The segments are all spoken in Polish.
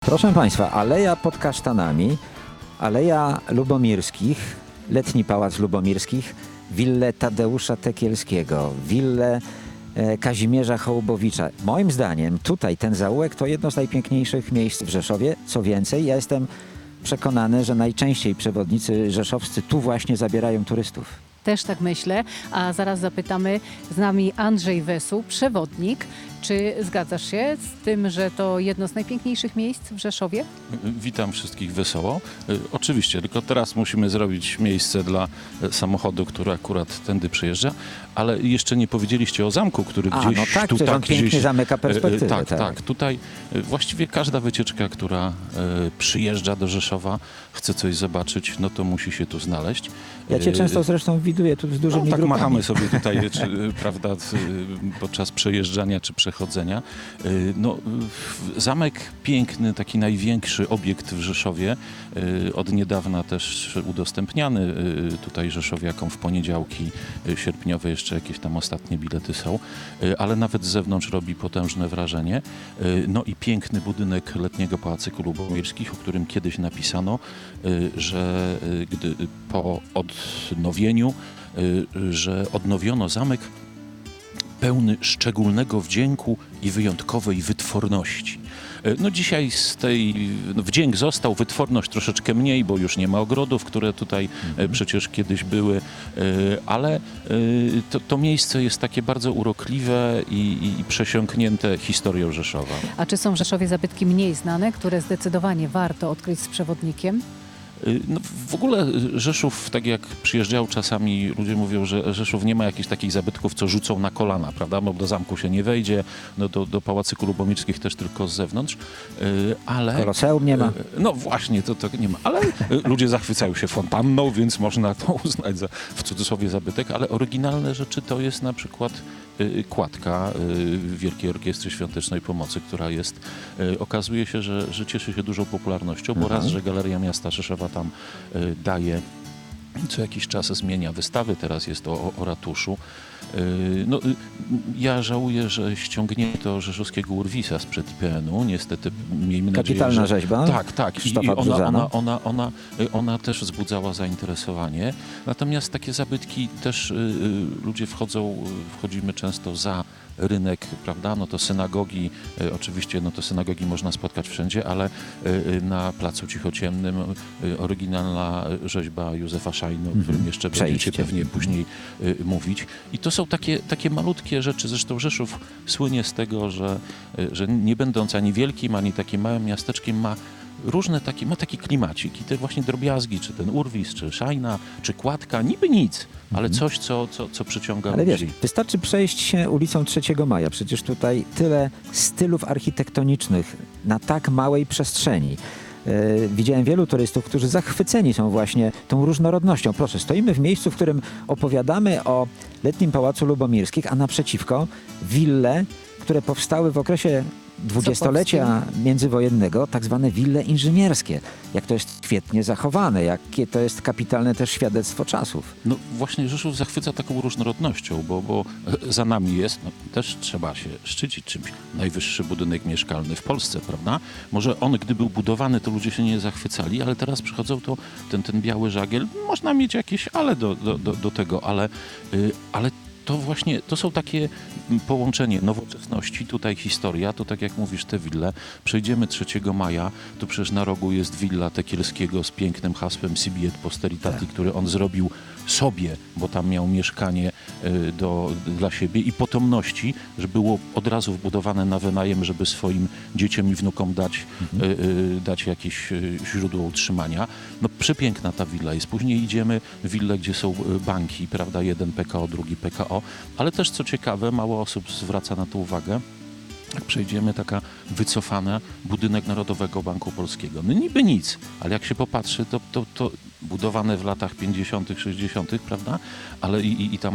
Proszę Państwa, Aleja pod Kasztanami, Aleja Lubomirskich, Letni Pałac Lubomirskich, willę Tadeusza Tekielskiego, willę Kazimierza Hołbowicza. Moim zdaniem tutaj ten zaułek to jedno z najpiękniejszych miejsc w Rzeszowie. Co więcej, ja jestem przekonany, że najczęściej przewodnicy rzeszowscy tu właśnie zabierają turystów. Też tak myślę, a zaraz zapytamy, z nami Andrzej Wesuł, przewodnik. Czy zgadzasz się z tym, że to jedno z najpiękniejszych miejsc w Rzeszowie? Witam wszystkich wesoło. Oczywiście, tylko teraz musimy zrobić miejsce dla samochodu, który akurat tędy przejeżdża, ale jeszcze nie powiedzieliście o zamku, który gdzieś no tak, tu przecież on pięknie zamyka perspektywę. Tak. Tutaj właściwie każda wycieczka, która przyjeżdża do Rzeszowa, chce coś zobaczyć, no to musi się tu znaleźć. Ja cię często zresztą widuję tu z dużymi tak grupami. machamy sobie tutaj, prawda, podczas przejeżdżania czy przechodzenia. Zamek piękny, taki największy obiekt w Rzeszowie, od niedawna też udostępniany tutaj rzeszowiakom w poniedziałki sierpniowe, jeszcze jakieś tam ostatnie bilety są, ale nawet z zewnątrz robi potężne wrażenie. No i piękny budynek Letniego Pałacyku Lubomirskich, o którym kiedyś napisano, że gdy po odnowieniu, że odnowiono zamek pełny szczególnego wdzięku i wyjątkowej wytworności. No dzisiaj z tej wdzięk został, wytworność troszeczkę mniej, bo już nie ma ogrodów, które tutaj przecież kiedyś były, ale to miejsce jest takie bardzo urokliwe i przesiąknięte historią Rzeszowa. A czy są w Rzeszowie zabytki mniej znane, które zdecydowanie warto odkryć z przewodnikiem? No, w ogóle Rzeszów, tak jak przyjeżdżał czasami, ludzie mówią, że Rzeszów nie ma jakichś takich zabytków, co rzucą na kolana, prawda? Bo do zamku się nie wejdzie, no do Pałacyku Lubomirskich też tylko z zewnątrz, ale... Koloseum nie ma. No właśnie, to nie ma, ale ludzie zachwycają się fontanną, więc można to uznać za, w cudzysłowie, zabytek, ale oryginalne rzeczy to jest na przykład kładka Wielkiej Orkiestry Świątecznej Pomocy, która jest, okazuje się, że cieszy się dużą popularnością, bo raz, że Galeria Miasta Rzeszowa tam daje, co jakiś czas zmienia wystawy, teraz jest o ratuszu. Ja żałuję, że ściągnięto rzeszowskiego urwisa sprzed IPN-u. Niestety miejmy nadzieję, Kapitalna rzeźba. Tak. I ona też wzbudzała zainteresowanie. Natomiast takie zabytki też ludzie wchodzimy często za rynek, prawda? No to synagogi, oczywiście to synagogi można spotkać wszędzie, ale na Placu Cichociemnym oryginalna rzeźba Józefa Szajny, o którym jeszcze będziecie pewnie później mówić. I to są takie malutkie rzeczy. Zresztą Rzeszów słynie z tego, że nie będąc ani wielkim, ani takim małym miasteczkiem, ma taki klimacik i te właśnie drobiazgi, czy ten urwis, czy szajna, czy kładka, niby nic, ale coś, co przyciąga Ale ludzi. wiesz, wystarczy przejść się ulicą 3 Maja. Przecież tutaj tyle stylów architektonicznych na tak małej przestrzeni. Widziałem wielu turystów, którzy zachwyceni są właśnie tą różnorodnością. Proszę, stoimy w miejscu, w którym opowiadamy o Letnim Pałacu Lubomirskich, a naprzeciwko wille, które powstały w okresie dwudziestolecia międzywojennego, tak zwane wille inżynierskie. Jak to jest świetnie zachowane, jakie to jest kapitalne też świadectwo czasów. No właśnie Rzeszów zachwyca taką różnorodnością, bo za nami jest, też trzeba się szczycić czymś, najwyższy budynek mieszkalny w Polsce, prawda? Może on, gdy był budowany, to ludzie się nie zachwycali, ale teraz przychodzą ten biały żagiel, można mieć jakieś ale do tego, ale to właśnie, to są takie połączenie nowoczesności, tutaj historia, to tak jak mówisz, te wille. Przejdziemy 3 Maja, to przecież na rogu jest willa Tekielskiego z pięknym hasłem Sibi et Posteritati, który on zrobił sobie, bo tam miał mieszkanie dla siebie i potomności, że było od razu wbudowane na wynajem, żeby swoim dzieciom i wnukom dać jakieś źródło utrzymania. No przepiękna ta willa jest. Później idziemy w willę, gdzie są banki, prawda, jeden PKO, drugi PKO, ale też co ciekawe, mało osób zwraca na to uwagę, jak przejdziemy, taka wycofana budynek Narodowego Banku Polskiego. No niby nic, ale jak się popatrzy, to budowane w latach 50., 60., prawda? Ale i tam...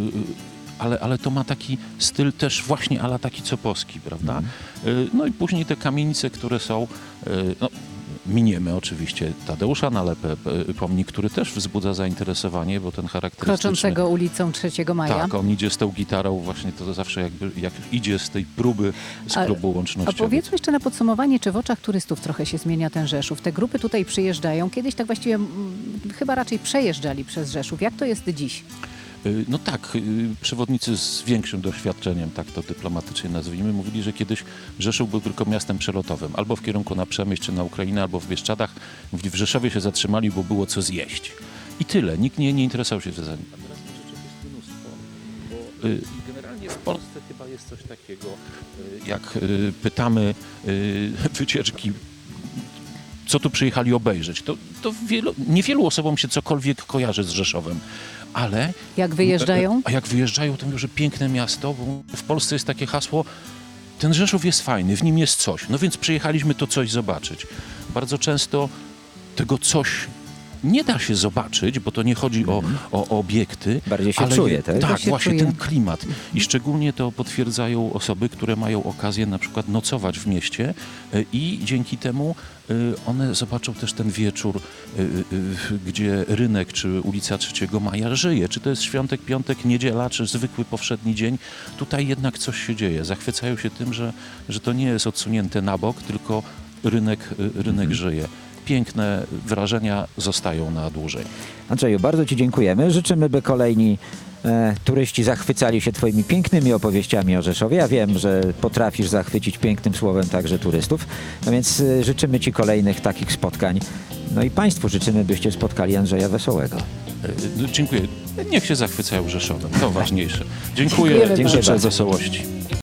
Ale to ma taki styl też właśnie ala taki Copowski, prawda? No i później te kamienice, które są... Miniemy oczywiście Tadeusza Nalepę, pomnik, który też wzbudza zainteresowanie, bo ten charakterystyczny... Kroczącego ulicą 3 Maja. Tak, on idzie z tą gitarą, właśnie to zawsze jak idzie z tej próby z klubu A łącznościowego. powiedzmy jeszcze na podsumowanie, czy w oczach turystów trochę się zmienia ten Rzeszów? Te grupy tutaj przyjeżdżają, kiedyś tak właściwie chyba raczej przejeżdżali przez Rzeszów. Jak to jest dziś? No tak, przewodnicy z większym doświadczeniem, tak to dyplomatycznie nazwijmy, mówili, że kiedyś Rzeszów był tylko miastem przelotowym, albo w kierunku na Przemyśl czy na Ukrainę, albo w Bieszczadach. Mówili, w Rzeszowie się zatrzymali, bo było co zjeść. I tyle, nikt nie interesował się wyzwaniem. A teraz rzeczy jest mnóstwo, bo generalnie w Polsce chyba jest coś takiego, jak pytamy wycieczki, co tu przyjechali obejrzeć, to niewielu osobom się cokolwiek kojarzy z Rzeszowem, ale... Jak wyjeżdżają? A jak wyjeżdżają, to mówią, że piękne miasto, bo w Polsce jest takie hasło, ten Rzeszów jest fajny, w nim jest coś, no więc przyjechaliśmy to coś zobaczyć. Bardzo często tego coś nie da się zobaczyć, bo to nie chodzi o obiekty. Bardziej się ale czuje, tak? Tak, się właśnie czuje. ten klimat. I szczególnie to potwierdzają osoby, które mają okazję na przykład nocować w mieście i dzięki temu one zobaczą też ten wieczór, gdzie rynek czy ulica 3 Maja żyje. Czy to jest świątek, piątek, niedziela, czy zwykły powszedni dzień. Tutaj jednak coś się dzieje. Zachwycają się tym, że to nie jest odsunięte na bok, tylko rynek żyje. Piękne wrażenia zostają na dłużej. Andrzeju, bardzo Ci dziękujemy. Życzymy, by kolejni turyści zachwycali się Twoimi pięknymi opowieściami o Rzeszowie. Ja wiem, że potrafisz zachwycić pięknym słowem także turystów. No więc życzymy Ci kolejnych takich spotkań. No i Państwu życzymy, byście spotkali Andrzeja Wesołego. Dziękuję. Niech się zachwycają Rzeszowem. To ważniejsze. Dziękuję. Dziękujemy Życzę bardzo. wesołości.